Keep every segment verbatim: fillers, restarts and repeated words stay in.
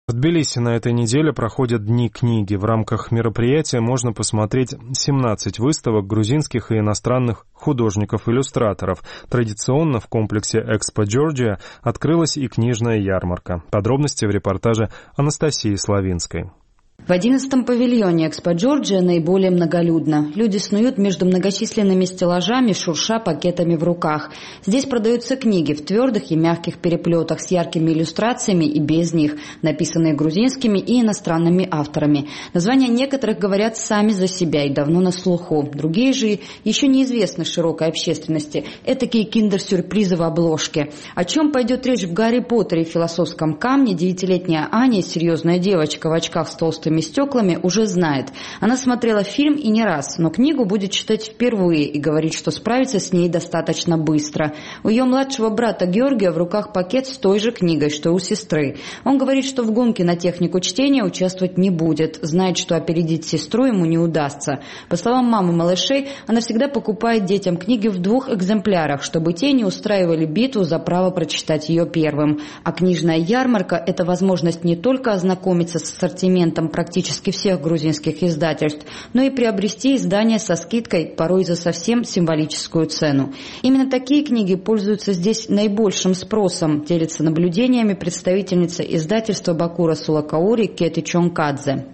В Тбилиси на этой неделе проходят Дни книги. В рамках мероприятия можно посмотреть семнадцать выставок грузинских и иностранных художников-иллюстраторов. Традиционно в комплексе Экспо Джорджия открылась и книжная ярмарка. Подробности в репортаже Анастасии Славинской. В одиннадцатом павильоне Экспо Джорджия наиболее многолюдно. Люди снуют между многочисленными стеллажами, шурша пакетами в руках. Здесь продаются книги в твердых и мягких переплетах с яркими иллюстрациями и без них, написанные грузинскими и иностранными авторами. Названия некоторых говорят сами за себя и давно на слуху. Другие же еще неизвестны широкой общественности. Этакие киндер-сюрпризы в обложке. О чем пойдет речь в «Гарри Поттере» и «Философском камне», девятилетняя Аня, серьезная девочка в очках с толстыми стеклами, уже знает. Она смотрела фильм и не раз, но книгу будет читать впервые и говорит, что справится с ней достаточно быстро. У ее младшего брата Георгия в руках пакет с той же книгой, что у сестры. Он говорит, что в гонке на технику чтения участвовать не будет, знает, что опередить сестру ему не удастся. По словам мамы малышей, она всегда покупает детям книги в двух экземплярах, чтобы те не устраивали битву за право прочитать ее первым. А книжная ярмарка – это возможность не только ознакомиться с ассортиментом практически всех грузинских издательств, но и приобрести издания со скидкой, порой за совсем символическую цену. Именно такие книги пользуются здесь наибольшим спросом, делится наблюдениями представительница издательства Баку Расула Каури Кети Чонкадзе.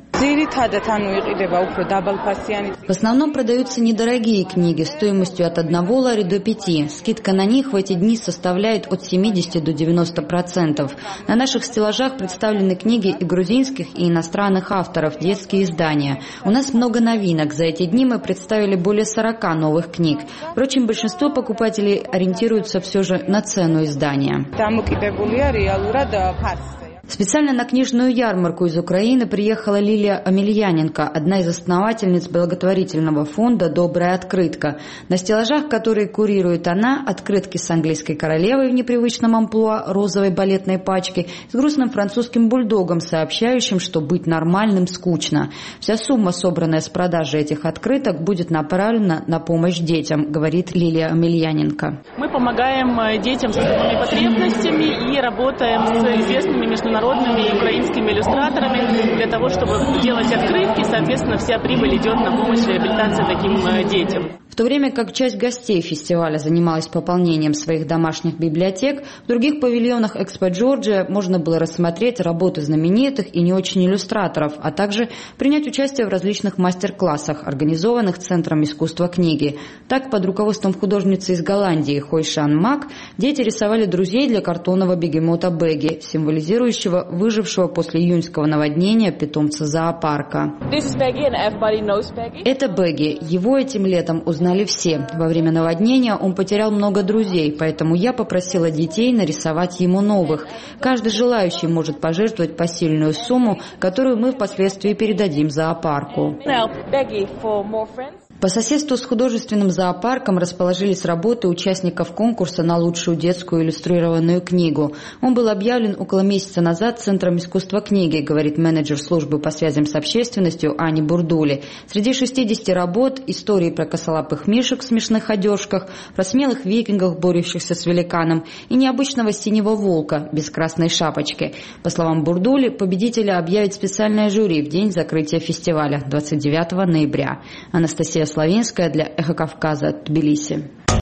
В основном продаются недорогие книги стоимостью от одного лари до пяти. Скидка на них в эти дни составляет от семидесяти до девяноста процентов. На наших стеллажах представлены книги и грузинских, и иностранных авторов, детские издания. У нас много новинок. За эти дни мы представили более сорока новых книг. Впрочем, большинство покупателей ориентируются все же на цену издания. Специально на книжную ярмарку из Украины приехала Лилия Амельяненко, одна из основательниц благотворительного фонда «Добрая открытка». На стеллажах, которые курирует она, открытки с английской королевой в непривычном амплуа розовой балетной пачки, с грустным французским бульдогом, сообщающим, что быть нормальным скучно. Вся сумма, собранная с продажи этих открыток, будет направлена на помощь детям, говорит Лилия Амельяненко. Мы помогаем детям с особыми потребностями и работаем с известными международными народными украинскими иллюстраторами для того, чтобы делать открытки. Соответственно, вся прибыль идет на помощь реабилитации таким детям. В то время как часть гостей фестиваля занималась пополнением своих домашних библиотек, в других павильонах Экспо Джорджия можно было рассмотреть работы знаменитых и не очень иллюстраторов, а также принять участие в различных мастер-классах, организованных Центром искусства книги. Так, под руководством художницы из Голландии Хойшан Мак дети рисовали друзей для картонного бегемота Бэгги, символизирующего выжившего после июньского наводнения питомца зоопарка. Это Бэгги. Его этим летом узнали Знали все. Во время наводнения он потерял много друзей, поэтому я попросила детей нарисовать ему новых. Каждый желающий может пожертвовать посильную сумму, которую мы впоследствии передадим зоопарку. По соседству с художественным зоопарком расположились работы участников конкурса на лучшую детскую иллюстрированную книгу. Он был объявлен около месяца назад Центром искусства книги, говорит менеджер службы по связям с общественностью Ани Бурдули. Среди шестидесяти работ истории про косолапых мишек в смешных одежках, про смелых викингов, борющихся с великаном, и необычного синего волка без красной шапочки. По словам Бурдули, победителя объявит специальное жюри в день закрытия фестиваля двадцать девятого ноября. Анастасия Славинская для Эхо Кавказа, Тбилиси.